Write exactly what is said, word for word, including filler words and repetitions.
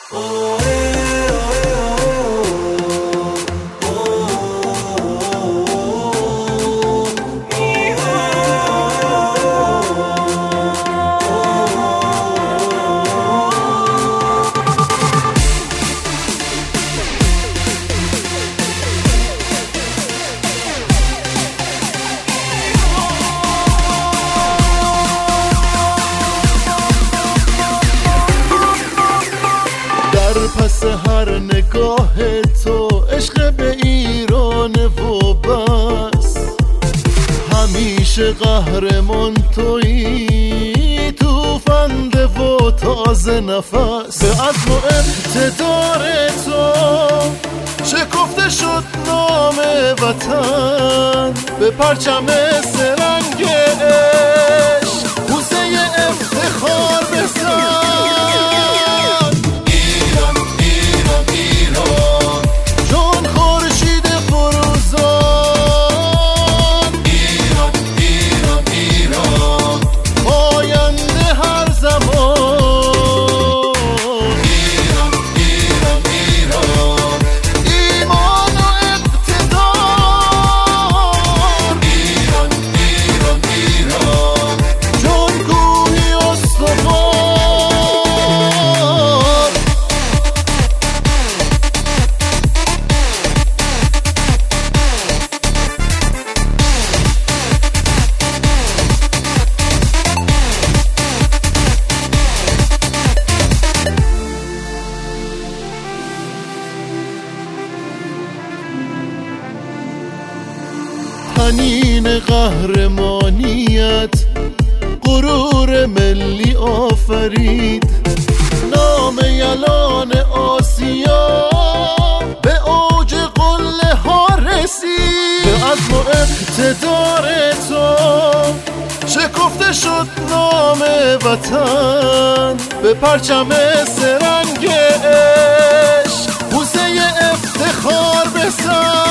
پس هر نگاه تو عشق به ایران و بس، همیشه قهرمان تویی، توفنده و تازه نفس. به عزم و اقتدار تو شکفته شد نام وطن، به پرچم سرنگ عشق بوسه افتخار بزن. تنین قهرمانیت غرور ملی آفرید، نام یلان آسیا به اوج قله ها رسید. به عزم و اقتدار تو شکفته شد نام وطن، به پرچم سرنگ عشق بوسه افتخار بزن.